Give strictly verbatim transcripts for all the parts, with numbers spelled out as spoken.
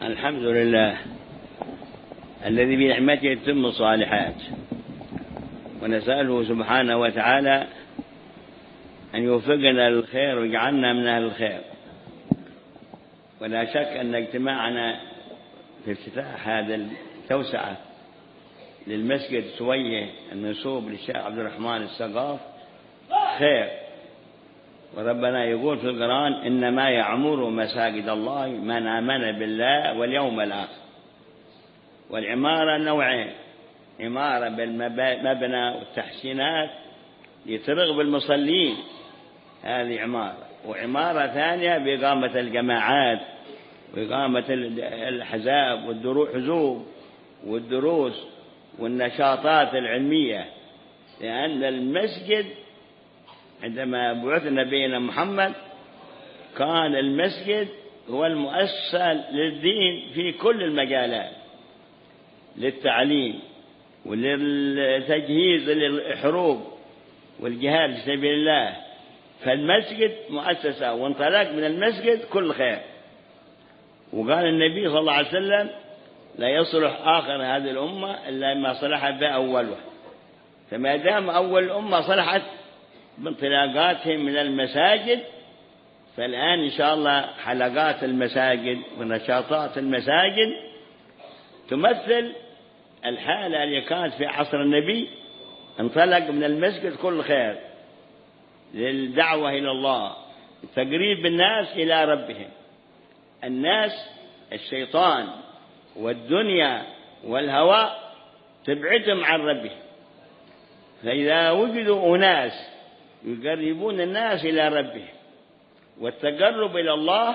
الحمد لله الذي بنعمته تتم الصالحات، ونسأله سبحانه وتعالى أن يوفقنا للخير ويجعلنا من أهل الخير. ولا شك أن اجتماعنا في افتتاح هذا التوسعة للمسجد سوية المنسوب للشيخ عبد الرحمن السقاف خير. وربنا يقول في القرآن: إنما يعمر مساجد الله من آمن بالله واليوم الآخر. والعمارة نوعين: عمارة بالمبنى والتحسينات يترغب المصلين، هذه عمارة، وعمارة ثانية بإقامة الجماعات وإقامة الأحزاب والحزوب والدروس والنشاطات العلمية. لأن المسجد عندما بعث نبينا محمد كان المسجد هو المؤسسة للدين في كل المجالات، للتعليم وللتجهيز للحروب والجهاد في سبيل الله. فالمسجد مؤسسة، وانطلق من المسجد كل خير. وقال النبي صلى الله عليه وسلم: لا يصلح آخر هذه الأمة إلا ما صلحت به أولها. فما دام أول الأمة صلحت بانطلاقاتهم من المساجد، فالآن إن شاء الله حلقات المساجد ونشاطات المساجد تمثل الحالة اللي كانت في عصر النبي. انطلق من المسجد كل خير للدعوة إلى الله، تقريب الناس إلى ربهم. الناس الشيطان والدنيا والهوى تبعدهم عن ربهم، فإذا وجدوا أناس يقربون الناس إلى ربهم، والتقرب إلى الله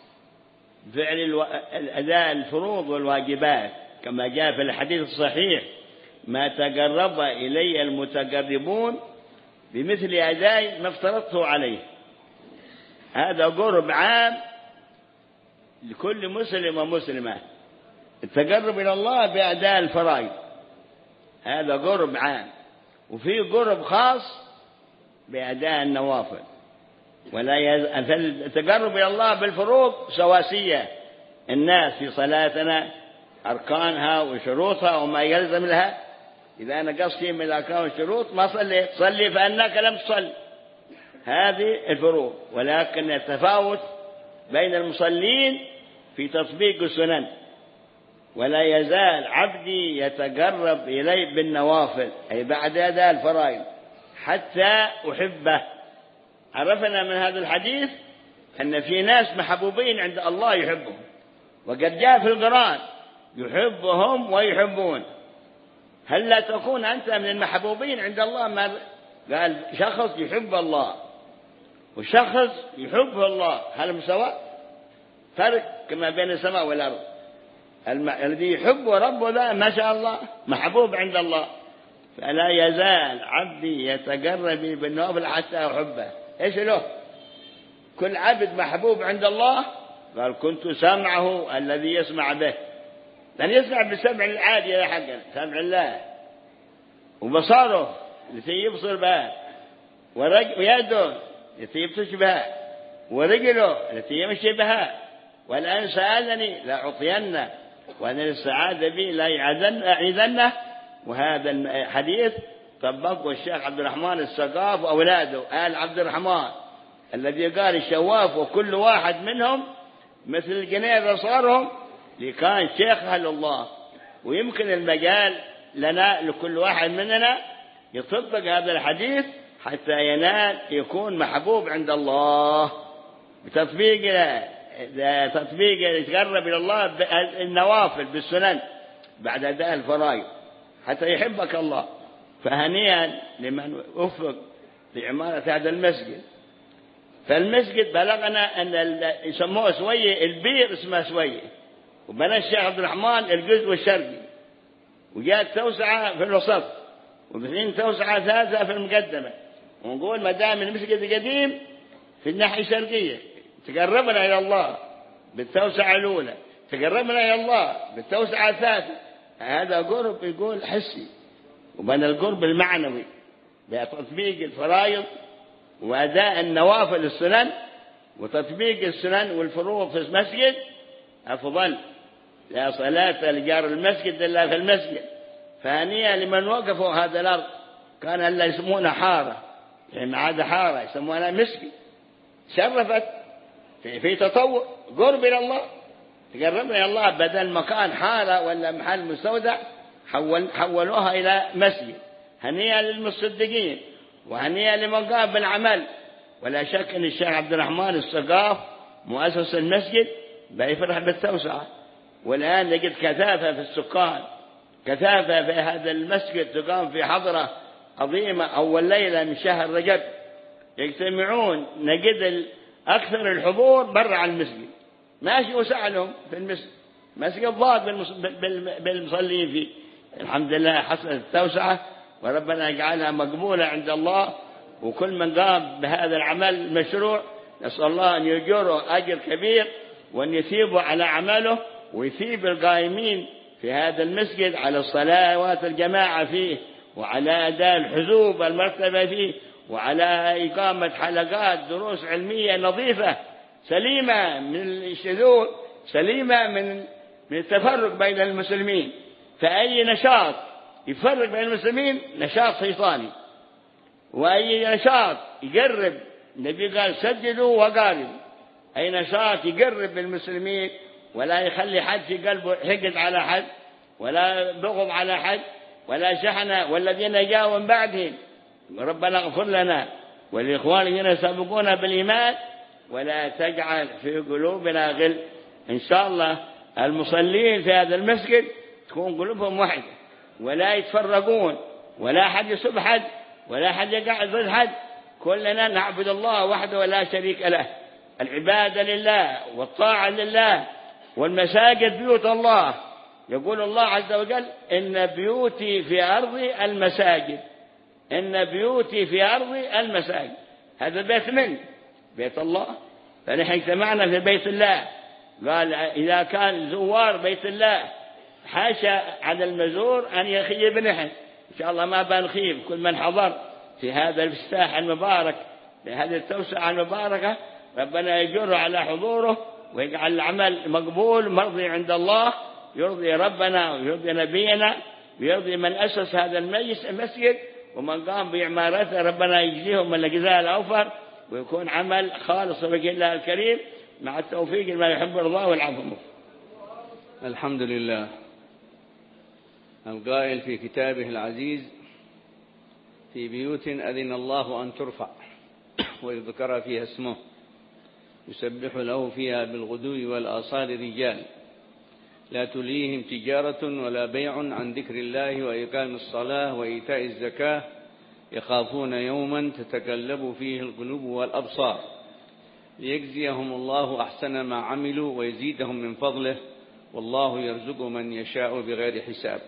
فعل الو... الأداء الفروض والواجبات، كما جاء في الحديث الصحيح: ما تقرب إلي المتقربون بمثل أداء ما افترضته عليه. هذا قرب عام لكل مسلم ومسلمة، التقرب إلى الله بأداء الفرائض، هذا قرب عام. وفي قرب خاص بأداء النوافل. ولا يز... التقرب إلى الله بالفروض سواسية. الناس في صلاتنا أركانها وشروطها وما يلزم لها، إذا نقصت من الأركان والشروط ما صليت، صلي فأنك لم تصل، هذه الفروض. ولكن التفاوت بين المصلين في تطبيق السنن. ولا يزال عبدي يتقرب إلي بالنوافل، أي بعد أداء الفرائض، حتى أحبه. عرفنا من هذا الحديث أن في ناس محبوبين عند الله يحبهم، وقد جاء في القرآن: يحبهم ويحبون. هل لا تكون أنت من المحبوبين عند الله؟ ما قال شخص يحب الله وشخص يحبه الله، هل مساواة؟ فرق كما بين السماء والأرض. الم... الذي يحبه ربه ذا ما شاء الله محبوب عند الله. فلا يزال عبدي يتقرب بالنوافل حتى أحبه. إيش له؟ كل عبد محبوب عند الله. قال: كنت سمعه الذي يسمع به، لن يسمع بالسمع العادي يا حقا، سمع الله. وبصاره التي يبصر بها، ويده التي يبطش بها، ورجله التي يمشي بها. والآن سألني لأعطينه، وأن السعادة بي لا يعيذنه. وهذا الحديث طبقه الشيخ عبد الرحمن السقاف وأولاده آل عبد الرحمن، الذي قال الشواف وكل واحد منهم مثل الجنيه أصغرهم، لكان شيخ أهل الله. ويمكن المجال لنا لكل واحد مننا يطبق هذا الحديث حتى ينال يكون محبوب عند الله بتطبيق تطبيق يتقرب إلى الله بالنوافل بالسنن بعد أداء الفرائض حتى يحبك الله. فهنيئا لمن وفق لعمارة هذا المسجد. فالمسجد بلغنا أن يسموه سوية، البير اسمه سوية، وبنى الشيخ عبد الرحمن الجزء الشرقي، وجاءت توسعة في الوسط، وبعدين توسعة ثالثة في المقدمة. ونقول ما دام المسجد القديم في الناحية الشرقية تقربنا إلى الله بالتوسعة الأولى، تقربنا إلى الله بالتوسعة الثالثة. هذا قرب يقول حسي. وبنى القرب المعنوي بتطبيق الفرائض وأداء النوافل السنن، وتطبيق السنن والفروض في المسجد أفضل لا صلاة لجار المسجد إلا في المسجد. فهنيئا لمن وقفوا هذا الأرض، كان اللي يسمونها حارة، يعني عاد حارة يسمونها مسجد، شرفت في, في تطور قرب إلى الله، تقربنا إلى الله، بدل مكان حارة ولا محل مستودع حول حولوها إلى مسجد. هنيئا للمصدقين وهنيئا لمن قام بالعمل. ولا شك أن الشيخ عبد الرحمن السقاف مؤسس المسجد بيفرح بالتوسعة، والآن نجد كثافة في السكان، كثافة في هذا المسجد، تقام في حضرة عظيمة أول ليلة من شهر رجب يجتمعون، نجد أكثر الحضور برا على المسجد، ماشي وسألهم في المسجد، مسجد ضاق بالمصلين فيه. الحمد لله حصلت التوسعة، وربنا يجعلها مقبولة عند الله، وكل من قام بهذا العمل المشروع نسأل الله أن يجره أجر كبير، وأن يثيبه على عمله، ويثيب القائمين في هذا المسجد على الصلوات الجماعة فيه، وعلى أداء الحزوب المرتبة فيه، وعلى إقامة حلقات دروس علمية نظيفة سليمة من الشذوذ، سليمة من من التفرق بين المسلمين. فأي نشاط يفرق بين المسلمين نشاط شيطاني، وأي نشاط يقرب، النبي قال سددوا وقاربوا، أي نشاط يقرب المسلمين ولا يخلي حد في قلبه حقد على حد، ولا بغض على حد، ولا شحنة. والذين جاءوا من بعدهم ربنا اغفر لنا والإخوان الذين سبقونا بالإيمان ولا تجعل في قلوبنا غل. إن شاء الله المصلين في هذا المسجد تكون قلوبهم واحدة، ولا يتفرقون، ولا حد يسب حد، ولا حد يقع ضد حد، كلنا نعبد الله وحده ولا شريك له. العبادة لله والطاعة لله، والمساجد بيوت الله. يقول الله عز وجل إن بيوتي في أرضي المساجد، إن بيوتي في أرضي المساجد. هذا بيت من بيت الله، فنحن اجتمعنا في بيت الله. قال إذا كان زوار بيت الله حاشا على المزور أن يخيب نحن، إن شاء الله ما بنخيب كل من حضر في هذا الافتتاح المبارك، في هذه التوسعة المباركة. ربنا يجر على حضوره ويجعل العمل مقبول مرضي عند الله، يرضي ربنا ويرضي نبينا ويرضي من أسس هذا المسجد ومن قام بإعمارته. ربنا يجزيهم من الجزاء الأوفر، ويكون عمل خالص لوجه الله الكريم مع التوفيق لما يحب الله والعفو. الحمد لله. القائل في كتابه العزيز في بيوت أذن الله أن ترفع ويذكر فيها اسمه يسبح له فيها بالغدو والآصال رجال لا تليهم تجارة ولا بيع عن ذكر الله وإقام الصلاة وإيتاء الزكاة يخافون يوما تتقلب فيه القلوب والأبصار ليجزيهم الله أحسن ما عملوا ويزيدهم من فضله والله يرزق من يشاء بغير حساب.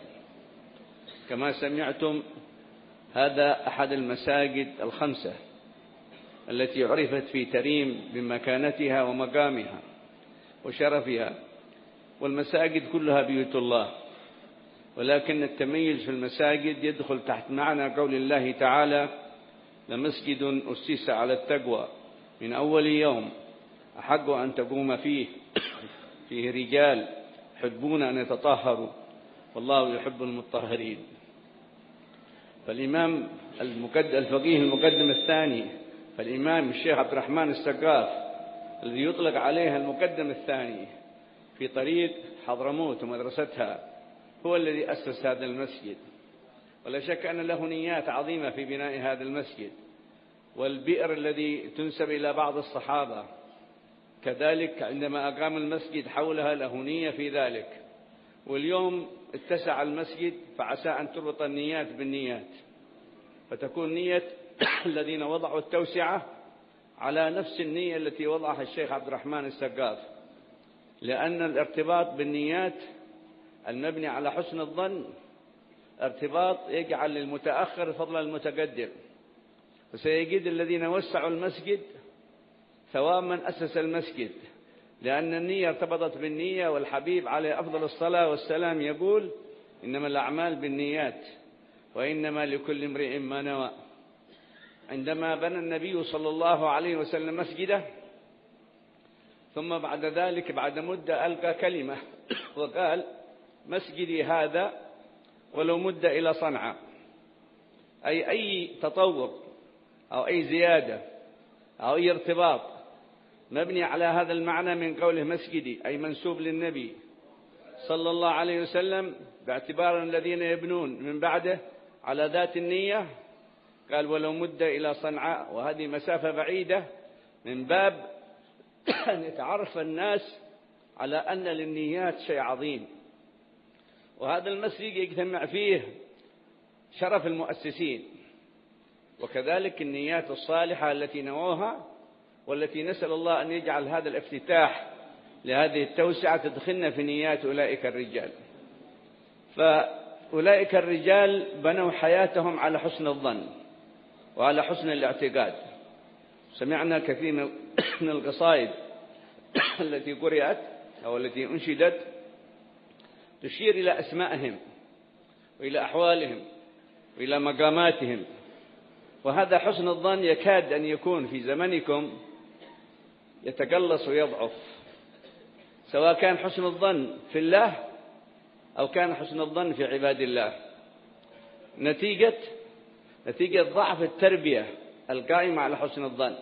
كما سمعتم هذا أحد المساجد الخمسة التي عرفت في تريم بمكانتها ومقامها وشرفها، والمساجد كلها بيوت الله، ولكن التميز في المساجد يدخل تحت معنى قول الله تعالى لمسجد أسس على التقوى من أول يوم أحق أن تقوم فيه فيه رجال يحبون أن يتطهروا والله يحب المطهرين. فالإمام المقدم الفقيه المقدم الثاني فالإمام الشيخ عبد الرحمن السقاف الذي يطلق عليه المقدم الثاني في طريق حضرموت ومدرستها هو الذي أسس هذا المسجد، ولا شك أن له نيات عظيمة في بناء هذا المسجد. والبئر الذي تنسب إلى بعض الصحابة كذلك عندما أقام المسجد حولها له نية في ذلك. واليوم اتسع المسجد فعسى أن تربط النيات بالنيات، فتكون نية الذين وضعوا التوسعة على نفس النية التي وضعها الشيخ عبد الرحمن السقاف، لأن الارتباط بالنيات المبني على حسن الظن ارتباط يجعل للمتأخر فضل المتقدم، وسيجد الذين وسعوا المسجد ثواب من أسس المسجد، لأن النية ارتبطت بالنية. والحبيب عليه أفضل الصلاة والسلام يقول إنما الأعمال بالنيات وإنما لكل امرئ ما نوى. عندما بنى النبي صلى الله عليه وسلم مسجده ثم بعد ذلك بعد مدة ألقى كلمة وقال: مسجدي هذا ولو مد إلى صنعاء، أي أي تطور أو أي زيادة أو أي ارتباط مبني على هذا المعنى من قوله مسجدي، أي منسوب للنبي صلى الله عليه وسلم، باعتبار الذين يبنون من بعده على ذات النية. قال: ولو مد إلى صنعاء، وهذه مسافة بعيدة، من باب أن يتعرف الناس على أن للنيات شيء عظيم، وهذا المسجد يجتمع فيه شرف المؤسسين، وكذلك النيات الصالحة التي نووها، والتي نسأل الله أن يجعل هذا الافتتاح لهذه التوسعة تدخلنا في نيات أولئك الرجال. فأولئك الرجال بنوا حياتهم على حسن الظن وعلى حسن الاعتقاد. سمعنا كثير من القصائد التي قرأت أو التي أنشدت تشير إلى أسمائهم وإلى أحوالهم وإلى مقاماتهم، وهذا حسن الظن يكاد أن يكون في زمنكم يتقلص ويضعف، سواء كان حسن الظن في الله أو كان حسن الظن في عباد الله، نتيجة نتيجة ضعف التربية القائمة على حسن الظن.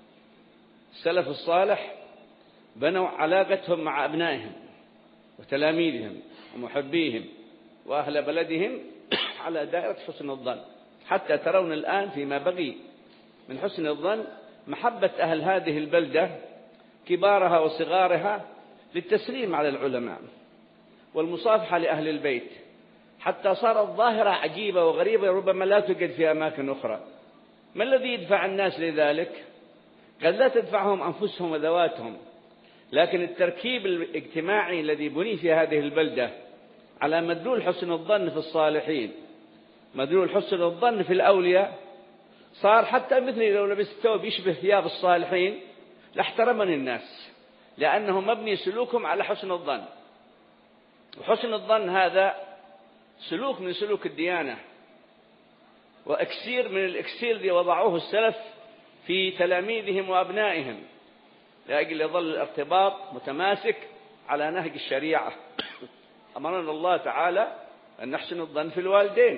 السلف الصالح بنوا علاقتهم مع أبنائهم وتلاميذهم ومحبيهم وأهل بلدهم على دائرة حسن الظن، حتى ترون الآن فيما بقي من حسن الظن محبة أهل هذه البلدة كبارها وصغارها للتسليم على العلماء والمصافحة لأهل البيت، حتى صارت ظاهرة عجيبة وغريبة ربما لا توجد في أماكن أخرى. ما الذي يدفع الناس لذلك؟ قد لا تدفعهم أنفسهم وذواتهم، لكن التركيب الاجتماعي الذي بني في هذه البلدة على مدلول حسن الظن في الصالحين، مدلول حسن الظن في الأولياء، صار حتى مثلي لو لبست ثوب يشبه ثياب الصالحين لاحترمني الناس، لأنه مبني سلوكهم على حسن الظن. وحسن الظن هذا سلوك من سلوك الديانة، وأكسير من الإكسير الذي وضعوه السلف في تلاميذهم وأبنائهم، لأجل يظل الارتباط متماسك على نهج الشريعة. أمرنا الله تعالى أن نحسن الظن في الوالدين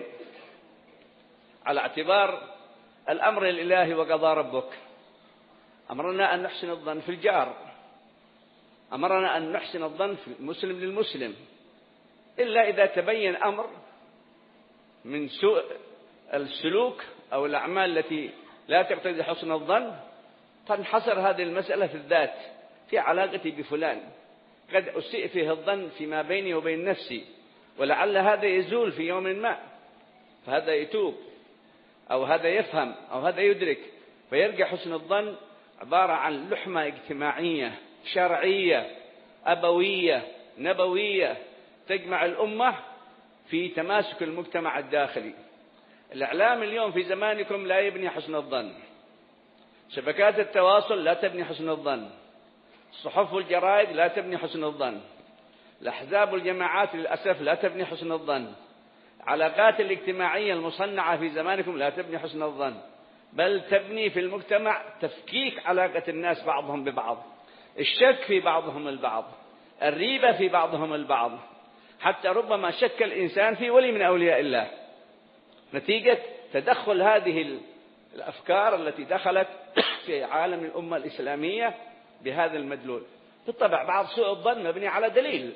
على اعتبار الأمر الإلهي وقضى ربك. أمرنا أن نحسن الظن في الجار، أمرنا أن نحسن الظن في المسلم للمسلم، إلا إذا تبين أمر من سوء السلوك أو الأعمال التي لا تقتضي حسن الظن، تنحصر هذه المسألة في الذات، في علاقتي بفلان قد أسيء فيه الظن فيما بيني وبين نفسي، ولعل هذا يزول في يوم ما، فهذا يتوب أو هذا يفهم أو هذا يدرك، فيرجع حسن الظن عبارة عن لحمة اجتماعية شرعية أبوية نبوية تجمع الأمة في تماسك المجتمع الداخلي. الإعلام اليوم في زمانكم لا يبني حسن الظن، شبكات التواصل لا تبني حسن الظن، الصحف والجرائد لا تبني حسن الظن، الأحزاب والجماعات للأسف لا تبني حسن الظن، علاقات الاجتماعية المصنعة في زمانكم لا تبني حسن الظن، بل تبني في المجتمع تفكيك علاقة الناس بعضهم ببعض، الشك في بعضهم البعض، الريبة في بعضهم البعض، حتى ربما شك الإنسان في ولي من أولياء الله نتيجة تدخل هذه الأفكار التي دخلت في عالم الأمة الإسلامية بهذا المدلول. بالطبع بعض سوء الظن مبني على دليل،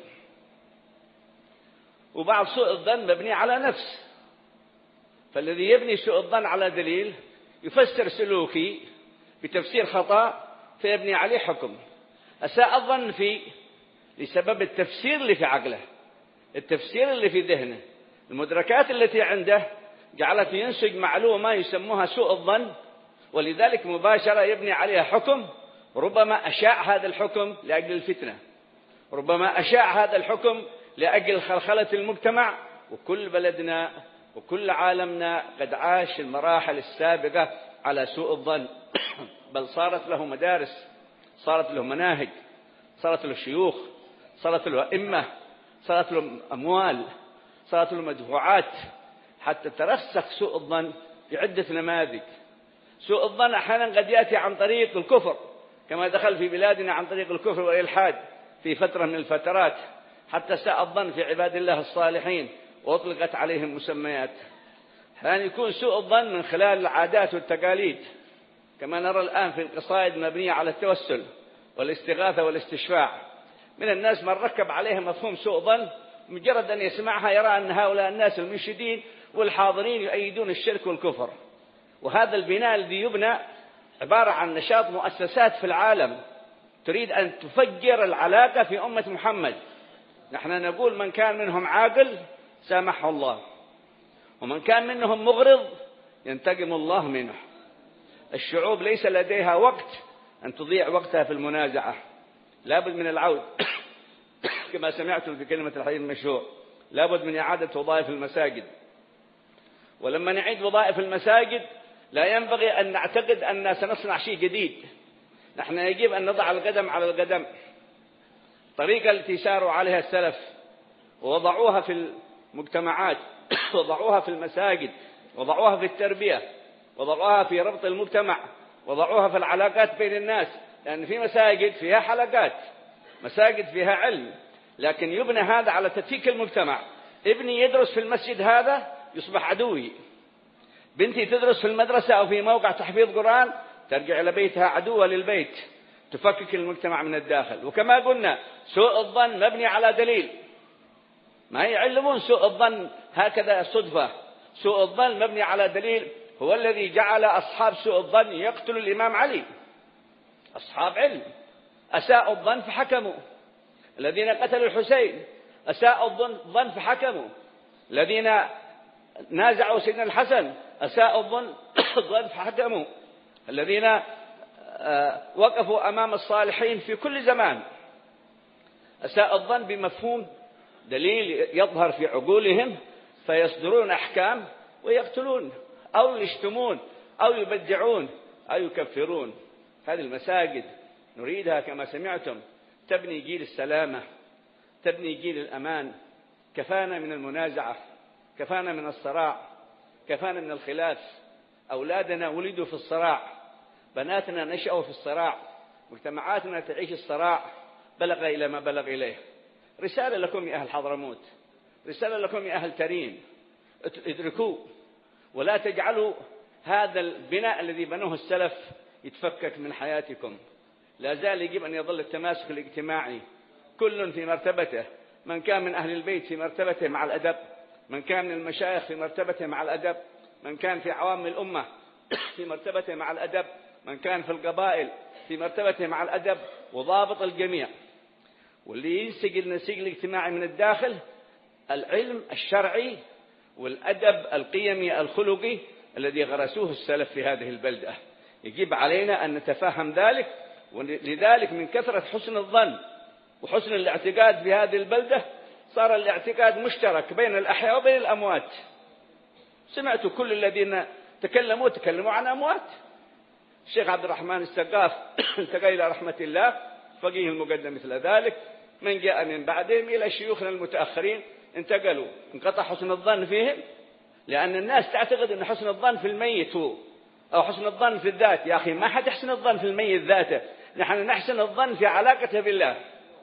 وبعض سوء الظن مبني على نفس، فالذي يبني سوء الظن على دليل يفسر سلوكي بتفسير خطأ فيبني عليه حكم. أساء الظن فيه لسبب التفسير اللي في عقله، التفسير اللي في ذهنه، المدركات التي عنده جعلت ينسج معلومة يسموها سوء الظن، ولذلك مباشرة يبني عليها حكم، ربما أشاع هذا الحكم لأجل الفتنة، ربما أشاع هذا الحكم لأجل خلخلة المجتمع. وكل بلدنا وكل عالمنا قد عاش المراحل السابقة على سوء الظن، بل صارت له مدارس، صارت له مناهج، صارت له شيوخ، صارت له أئمة، صارت له أموال، صارت له مدفوعات، حتى ترسخ سوء الظن بعدة نماذج. سوء الظن أحيانا قد يأتي عن طريق الكفر، كما دخل في بلادنا عن طريق الكفر والإلحاد في فترة من الفترات، حتى ساء الظن في عباد الله الصالحين وأطلقت عليهم مسميات. أحيانا يكون سوء الظن من خلال العادات والتقاليد، كما نرى الآن في القصائد مبنية على التوسل والاستغاثة والاستشفاع. من الناس من ركب عليها مفهوم سوء ظن، مجرد أن يسمعها يرى أن هؤلاء الناس المنشدين والحاضرين يؤيدون الشرك والكفر. وهذا البناء الذي يبنى عبارة عن نشاط مؤسسات في العالم تريد أن تفجر العلاقة في أمة محمد. نحن نقول من كان منهم عاقل سامحه الله، ومن كان منهم مغرض ينتقم الله منه. الشعوب ليس لديها وقت أن تضيع وقتها في المنازعة، لابد من العود كما سمعتم في كلمة الحديث المشهور، لابد من إعادة وظائف المساجد. ولما نعيد وظائف المساجد لا ينبغي أن نعتقد أن سنصنع شيء جديد، نحن يجب أن نضع القدم على القدم. الطريقة التي ساروا عليها السلف ووضعوها في المجتمعات وضعوها في المساجد وضعوها في التربية وضعوها في ربط المجتمع وضعوها في العلاقات بين الناس، لأن في مساجد فيها حلقات، مساجد فيها علم، لكن يبنى هذا على تفكيك المجتمع. ابني يدرس في المسجد هذا يصبح عدوي، بنتي تدرس في المدرسة أو في موقع تحفيظ قرآن ترجع إلى بيتها عدوة للبيت، تفكك المجتمع من الداخل. وكما قلنا سوء الظن مبني على دليل، ما يعلمون سوء الظن هكذا صدفة، سوء الظن مبني على دليل. هو الذي جعل أصحاب سوء الظن يقتلوا الإمام علي، أصحاب علم أساءوا الظن فحكموا. الذين قتلوا الحسين أساءوا الظن فحكموا. الذين نازعوا سيدنا الحسن أساءوا الظن فحكموا. الذين وقفوا أمام الصالحين في كل زمان أساء الظن بمفهوم دليل يظهر في عقولهم فيصدرون أحكام ويقتلون أو يشتمون أو يبدعون أو يكفرون. هذه المساجد نريدها كما سمعتم تبني جيل السلامة، تبني جيل الأمان. كفانا من المنازعة، كفانا من الصراع، كفانا من الخلاف. أولادنا ولدوا في الصراع، بناتنا نشأوا في الصراع، مجتمعاتنا تعيش الصراع، بلغ إلى ما بلغ إليه. رسالة لكم يا أهل حضرموت، رسالة لكم يا أهل ترين، ادركوا ولا تجعلوا هذا البناء الذي بنوه السلف يتفكك من حياتكم. لا زال يجب أن يظل التماسك الاجتماعي، كل في مرتبته، من كان من أهل البيت في مرتبته مع الأدب، من كان من المشايخ في مرتبته مع الأدب، من كان في عوام الأمة في مرتبته مع الأدب، من كان في القبائل في مرتبته مع الأدب، وضابط الجميع. واللي ينسق النسيق الاجتماعي من الداخل العلم الشرعي والأدب القيمي الخلقي الذي غرسوه السلف في هذه البلدة. يجب علينا أن نتفهم ذلك. ولذلك من كثرة حسن الظن وحسن الاعتقاد في هذه البلدة صار الاعتقاد مشترك بين الأحياء وبين الأموات. سمعت كل الذين تكلموا تكلموا عن أموات. الشيخ عبد الرحمن السقاف انتقل إلى رحمة الله، فقيه المقدم مثل ذلك، من جاء من بعدهم إلى شيوخنا المتأخرين انتقلوا، انقطع حسن الظن فيهم، لأن الناس تعتقد أن حسن الظن في الميت هو أو حسن الظن في الذات. يا أخي ما حد يحسن الظن في الميت ذاته، نحن نحسن الظن في علاقته بالله.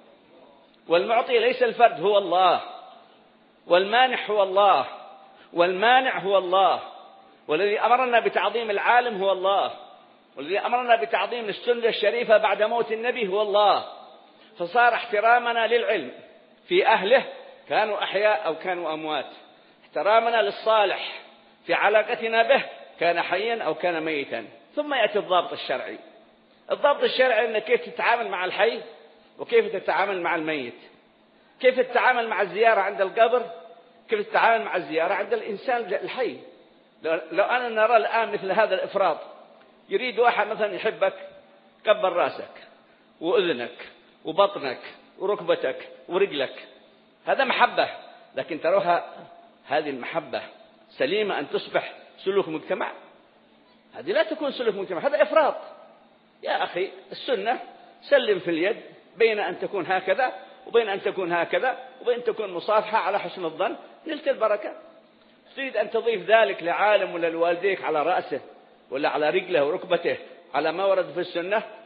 والمعطي ليس الفرد، هو الله، والمانح هو الله، والمانع هو الله، والذي أمرنا بتعظيم العالم هو الله، والذي أمرنا بتعظيم السنة الشريفة بعد موت النبي هو الله. فصار احترامنا للعلم في أهله كانوا أحياء أو كانوا أموات، احترامنا للصالح في علاقتنا به كان حيا أو كان ميتا. ثم يأتي الضابط الشرعي. الضابط الشرعي أنك كيف تتعامل مع الحي وكيف تتعامل مع الميت، كيف تتعامل مع الزيارة عند القبر، كيف تتعامل مع الزيارة عند الإنسان الحي. لو أنا نرى الآن مثل هذا الإفراط، يريد واحد مثلا يحبك كبر راسك وأذنك وبطنك وركبتك ورجلك، هذا محبة. لكن تروها هذه المحبة سليمة أن تصبح سلوك مجتمع؟ هذه لا تكون سلوك مجتمع، هذا إفراط. يا أخي السنة سلم في اليد بين أن تكون هكذا وبين أن تكون هكذا وبين أن تكون مصافحة على حسن الظن نلت البركة. تريد أن تضيف ذلك لعالم ولا لوالديك على رأسه ولا على رجله وركبته على ما ورد في السنة،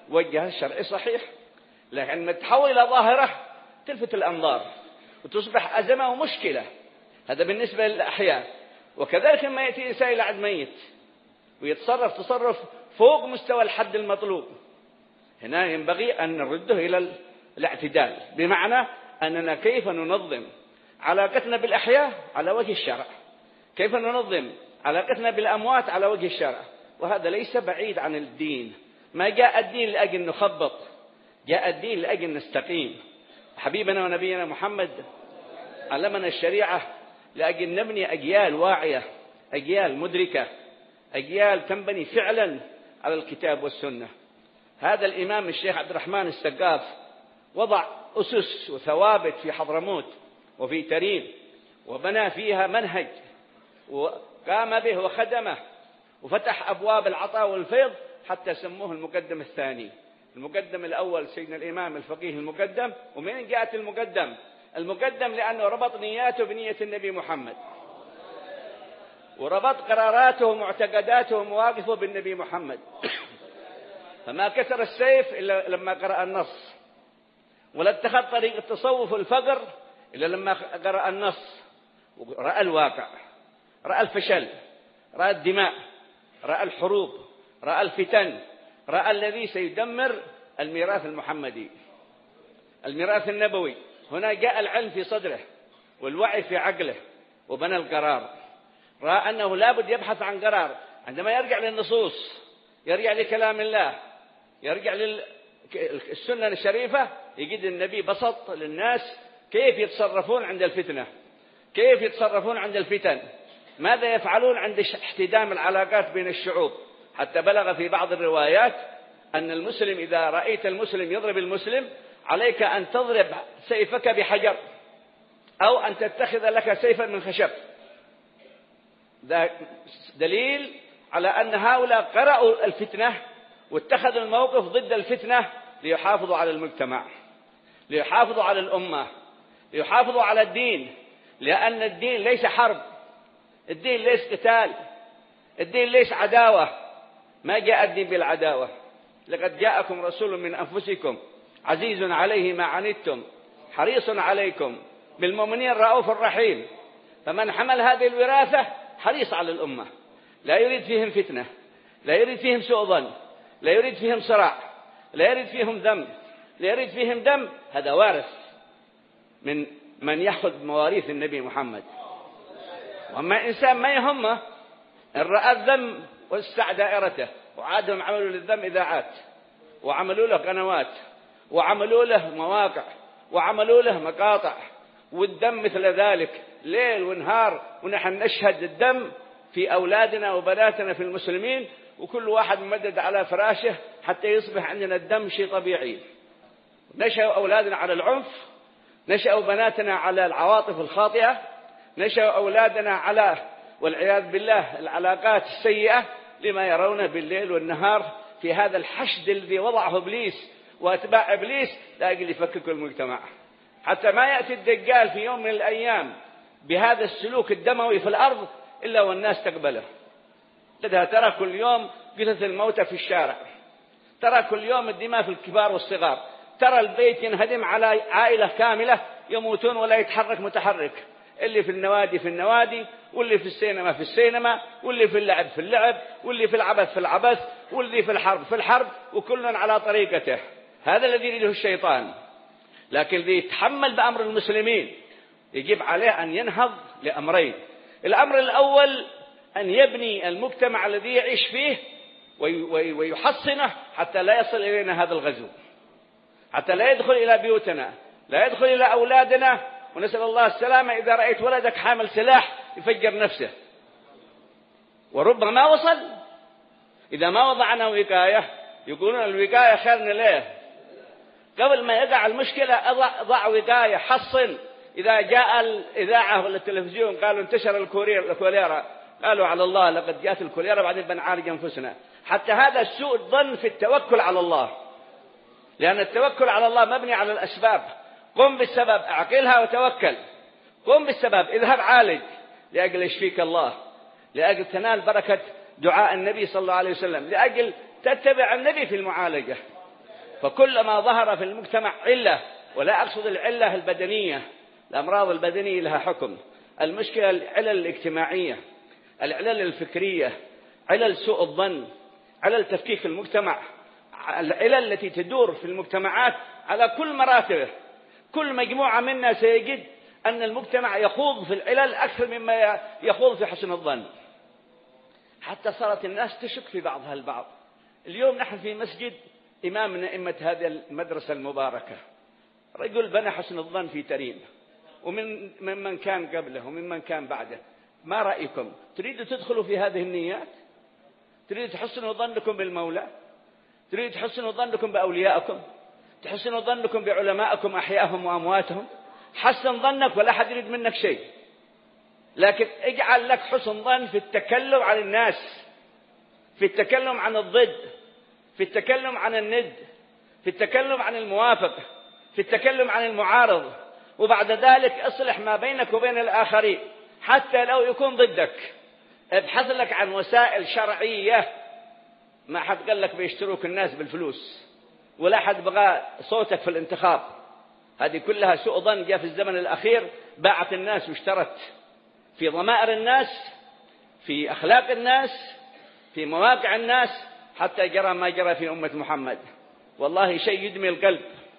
وجهها الشرعي صحيح، لكن لما تحول إلى ظاهرة تلفت الأنظار وتصبح أزمة ومشكلة. هذا بالنسبة للأحياء. وكذلك لما يأتي إنسان إلى عند ميت ويتصرف تصرف فوق مستوى الحد المطلوب، هنا ينبغي أن نرده إلى الاعتدال، بمعنى أننا كيف ننظم علاقتنا بالأحياء على وجه الشرع، كيف ننظم علاقتنا بالأموات على وجه الشرع. وهذا ليس بعيد عن الدين. ما جاء الدين لأجل نخبط، جاء الدين لأجل نستقيم. حبيبنا ونبينا محمد علمنا الشريعة لأجل نبني أجيال واعية، أجيال مدركة، أجيال تنبني فعلا على الكتاب والسنة. هذا الإمام الشيخ عبد الرحمن السقاف وضع أسس وثوابت في حضرموت وفي تريم، وبنى فيها منهج وقام به وخدمه، وفتح أبواب العطاء والفيض حتى سموه المقدم الثاني. المقدم الأول سيدنا الإمام الفقيه المقدم. ومن جاءت المقدم؟ المقدم لأنه ربط نياته بنية النبي محمد، وربط قراراته ومعتقداته ومواقفه بالنبي محمد. فما كسر السيف إلا لما قرأ النص، ولا اتخذ طريق التصوف والفقر إلا لما قرأ النص ورأى الواقع، رأى الفشل، رأى الدماء، رأى الحروب، رأى الفتن، رأى الذي سيدمر الميراث المحمدي، الميراث النبوي. هنا جاء العلم في صدره والوعي في عقله وبنى القرار. رأى أنه لابد يبحث عن قرار. عندما يرجع للنصوص، يرجع لكلام الله، يرجع للسنة الشريفة، يجد النبي بسط للناس كيف يتصرفون عند الفتنة، كيف يتصرفون عند الفتن، ماذا يفعلون عند احتدام العلاقات بين الشعوب. حتى بلغ في بعض الروايات أن المسلم إذا رأيت المسلم يضرب المسلم عليك أن تضرب سيفك بحجر أو أن تتخذ لك سيفا من خشب. ده دليل على أن هؤلاء قرأوا الفتنة واتخذوا الموقف ضد الفتنة ليحافظوا على المجتمع، ليحافظوا على الأمة، ليحافظوا على الدين. لأن الدين ليس حرب، الدين ليس قتال، الدين ليس عداوة. ما جاء الدين بالعداوة. لقد جاءكم رسول من أنفسكم عزيز عليه ما عنتم حريص عليكم بالمؤمنين رؤوف رحيم. فمن حمل هذه الوراثة حريص على الأمة، لا يريد فيهم فتنة، لا يريد فيهم سوء ظن، لا يريد فيهم صراع، لا يريد فيهم ذم، لا يريد فيهم دم. هذا وارث من من يأخذ مواريث النبي محمد. وأما إنسان ما يهمه إن رأى الذم وسع دائرته، وعادهم عملوا للذم إذاعات، وعملوا له قنوات، وعملوا له مواقع، وعملوا له مقاطع، والدم مثل ذلك ليل ونهار، ونحن نشهد الدم في أولادنا وبناتنا في المسلمين، وكل واحد ممدد على فراشه حتى يصبح عندنا الدم شيء طبيعي. نشأوا أولادنا على العنف، نشأوا بناتنا على العواطف الخاطئة، نشأوا أولادنا على والعياذ بالله العلاقات السيئة لما يرونه بالليل والنهار في هذا الحشد الذي وضعه إبليس وأتباع إبليس لأجل يفككوا المجتمع. حتى ما يأتي الدجال في يوم من الأيام بهذا السلوك الدموي في الأرض إلا والناس تقبله. لذا ترى كل يوم قتل الموتى في الشارع، ترى كل يوم الدماء في الكبار والصغار، ترى البيت ينهدم على عائلة كاملة يموتون ولا يتحرك متحرك، اللي في النوادي في النوادي، واللي في السينما في السينما، واللي في اللعب في اللعب، واللي في العبث في العبث، واللي في الحرب في الحرب، وكل على طريقته. هذا الذي يريده الشيطان. لكن الذي يتحمل بأمر المسلمين يجب عليه أن ينهض لأمرين. الأمر الأول أن يبني المجتمع الذي يعيش فيه ويحصنه حتى لا يصل إلينا هذا الغزو، حتى لا يدخل إلى بيوتنا، لا يدخل إلى أولادنا. ونسأل الله السلامة. إذا رأيت ولدك حامل سلاح يفجر نفسه، وربما وصل. إذا ما وضعنا وقاية، يقولون الوقاية خير ليه. قبل ما يقع المشكلة ضع وقاية، حصن. إذا جاء الإذاعة ولا التلفزيون قالوا انتشر الكوليرا، قالوا على الله لقد جاءت الكوليرا، بعدين بنعالج أنفسنا. حتى هذا سوء الظن في التوكل على الله، لأن التوكل على الله مبني على الأسباب. قم بالسبب، أعقلها وتوكل. قم بالسبب، اذهب عالج لأجل يشفيك الله، لأجل تنال بركة دعاء النبي صلى الله عليه وسلم، لأجل تتبع النبي في المعالجة. فكلما ظهر في المجتمع علة، ولا أقصد العلة البدنية، الأمراض البدنية لها حكم، المشكلة العلل الاجتماعية، العلل الفكرية، علل سوء الظن، علل تفكيك المجتمع، العلل التي تدور في المجتمعات على كل مراتبه. كل مجموعة منا سيجد أن المجتمع يخوض في العلل أكثر مما يخوض في حسن الظن، حتى صارت الناس تشك في بعضها البعض. اليوم نحن في مسجد إمام من أئمة هذه المدرسة المباركة، رجل بنى حسن الظن في تريم، ومن ممن كان قبله وممن كان بعده. ما رأيكم؟ تريدوا تدخلوا في هذه النيات؟ تريدوا تحسنوا ظنكم بالمولى؟ تريدوا تحسنوا ظنكم بأوليائكم؟ تحسنوا ظنكم بعلمائكم أحياءهم وأمواتهم؟ حسن ظنك ولا أحد يريد منك شيء، لكن اجعل لك حسن ظن في التكلم عن الناس، في التكلم عن الضد، في التكلم عن الند، في التكلم عن الموافق، في التكلم عن المعارض، وبعد ذلك اصلح ما بينك وبين الآخرين حتى لو يكون ضدك. ابحث لك عن وسائل شرعية. ما حد قال لك بيشتروك الناس بالفلوس، ولا حد بغى صوتك في الانتخاب. هذه كلها سوء ظن جاء في الزمن الأخير، باعت الناس واشترت في ضمائر الناس، في أخلاق الناس، في مواقع الناس، حتى جرى ما جرى في أمة محمد. والله شيء يدمي القلب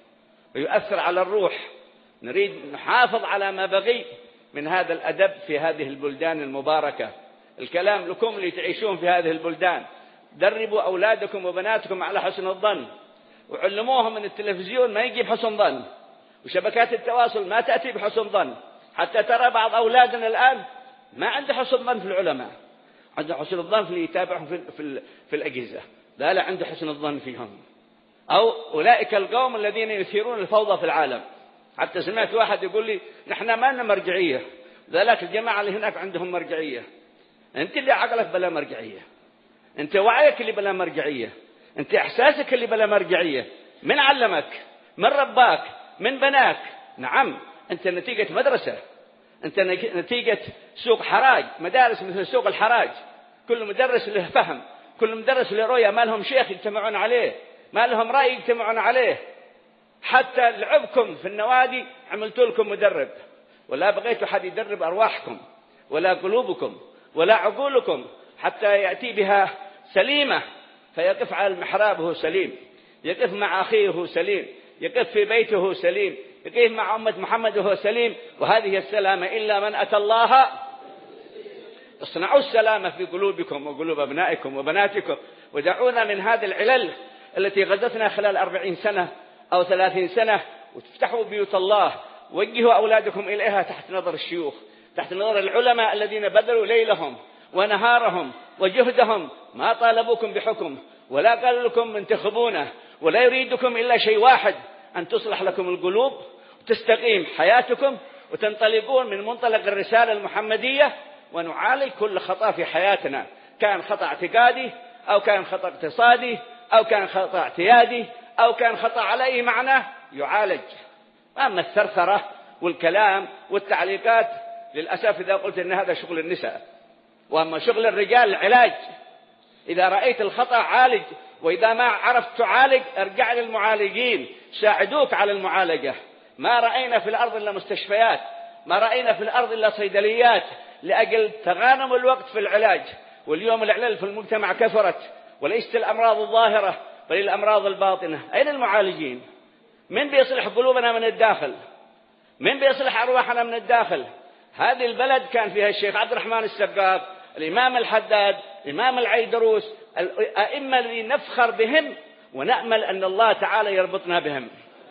ويؤثر على الروح. نريد نحافظ على ما بقي من هذا الأدب في هذه البلدان المباركة. الكلام لكم اللي تعيشون في هذه البلدان، دربوا أولادكم وبناتكم على حسن الظن، وعلموهم من التلفزيون ما يجيب حسن ظن، وشبكات التواصل ما تأتي بحسن ظن. حتى ترى بعض أولادنا الآن ما عنده حسن ظن في العلماء، عنده حسن الظن في اللي يتابعهم في, في, في الأجهزة، لا لا عنده حسن الظن فيهم. أو أولئك القوم الذين يثيرون الفوضى في العالم. حتى سمعت واحد يقول لي نحن ما لنا مرجعية، ذلك الجماعة اللي هناك عندهم مرجعية. أنت اللي عقلك بلا مرجعية، أنت وعيك اللي بلا مرجعية، أنت إحساسك اللي بلا مرجعية. من علمك؟ من رباك؟ من بناك؟ نعم أنت نتيجة مدرسة، أنت نتيجة سوق حراج، مدارس مثل سوق الحراج، كل مدرس له فهم، كل مدرس له رؤية، ما لهم شيخ يجتمعون عليه، ما لهم رأي يجتمعون عليه. حتى لعبكم في النوادي عملت لكم مدرب، ولا بغيتوا حد يدرب أرواحكم ولا قلوبكم ولا عقولكم حتى يأتي بها سليمة، فيقف على المحراب وهو سليم، يقف مع أخيه وهو سليم، يقف في بيته وهو سليم، يقف مع أمة محمد وهو سليم. وهذه السلامة إلا من أتى الله. اصنعوا السلامة في قلوبكم وقلوب أبنائكم وبناتكم، ودعونا من هذه العلل التي غزتنا خلال أربعين سنة أو ثلاثين سنة، وتفتحوا بيوت الله، وجهوا أولادكم إليها تحت نظر الشيوخ، تحت نظر العلماء الذين بذلوا ليلهم ونهارهم وجهدهم، ما طالبوكم بحكم ولا قالوا لكم انتخبونه، ولا يريدكم إلا شيء واحد، أن تصلح لكم القلوب وتستقيم حياتكم وتنطلقون من منطلق الرسالة المحمدية، ونعالج كل خطأ في حياتنا، كان خطأ اعتقادي أو كان خطأ اقتصادي أو كان خطأ اعتيادي أو كان خطأ على أي معنى يعالج. أما الثرثرة والكلام والتعليقات للأسف إذا قلت إن هذا شغل النساء، وأما شغل الرجال العلاج. إذا رأيت الخطأ عالج، وإذا ما عرفت تعالج ارجع للمعالجين ساعدوك على المعالجة. ما رأينا في الأرض إلا مستشفيات، ما رأينا في الأرض إلا صيدليات لأجل تغانم الوقت في العلاج. واليوم العلل في المجتمع كثرت، وليست الأمراض الظاهرة بل الأمراض الباطنة. أين المعالجين؟ من بيصلح قلوبنا من الداخل؟ من بيصلح أرواحنا من الداخل؟ هذه البلد كان فيها الشيخ عبد الرحمن السقاف، الإمام الحداد، الإمام العيدروس، الأئمة الذين نفخر بهم ونأمل أن الله تعالى يربطنا بهم.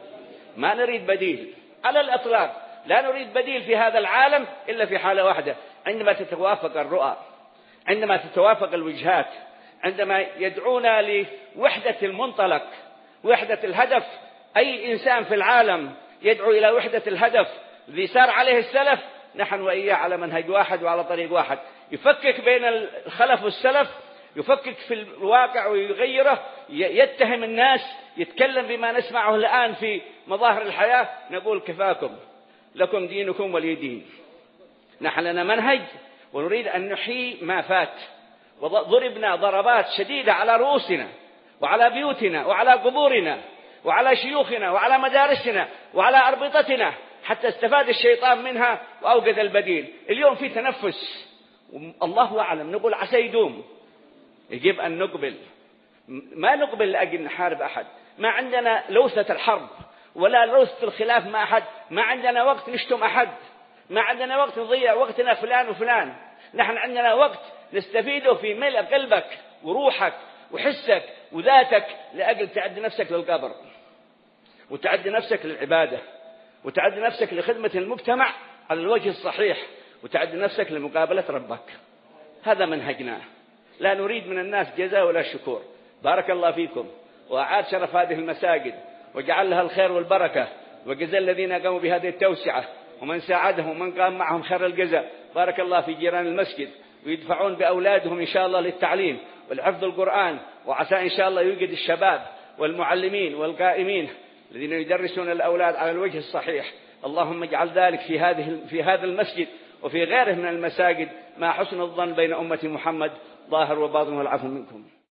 ما نريد بديل على الأطلاق، لا نريد بديل في هذا العالم إلا في حالة واحدة، عندما تتوافق الرؤى، عندما تتوافق الوجهات، عندما يدعونا لوحدة المنطلق، وحدة الهدف. أي إنسان في العالم يدعو إلى وحدة الهدف الذي سار عليه السلف، نحن وإياه على منهج واحد وعلى طريق واحد، يفكك بين الخلف والسلف، يفكك في الواقع ويغيره، يتهم الناس، يتكلم بما نسمعه الآن في مظاهر الحياة. نقول كفاكم، لكم دينكم ولي دين. نحن لنا منهج ونريد أن نحيي ما فات، وضربنا ضربات شديدة على رؤوسنا وعلى بيوتنا وعلى قبورنا، وعلى شيوخنا وعلى مدارسنا وعلى أربطتنا حتى استفاد الشيطان منها وأوجد البديل. اليوم في تنفس، الله أعلم، نقول عسى يدوم. يجب أن نقبل، ما نقبل لأجل نحارب أحد، ما عندنا لوثة الحرب ولا لوثة الخلاف مع أحد، ما عندنا وقت نشتم أحد، ما عندنا وقت نضيع وقتنا فلان وفلان. نحن عندنا وقت نستفيده في ملء قلبك وروحك وحسك وذاتك لأجل تعد نفسك للقبر، وتعد نفسك للعبادة، وتعد نفسك لخدمة المجتمع على الوجه الصحيح، وتعد نفسك لمقابلة ربك. هذا منهجنا، لا نريد من الناس جزاء ولا شكور. بارك الله فيكم وأعاد شرف هذه المساجد وجعل لها الخير والبركة، وجزا الذين قاموا بهذه التوسعة ومن ساعدهم ومن قام معهم خير الجزاء. بارك الله في جيران المسجد، ويدفعون بأولادهم إن شاء الله للتعليم والحفظ القرآن، وعسى إن شاء الله يوجد الشباب والمعلمين والقائمين الذين يدرسون الأولاد على الوجه الصحيح. اللهم اجعل ذلك في هذه في هذا المسجد وفي غيره من المساجد مع حسن الظن بين أمة محمد ظاهر وباطن، والعفو منكم.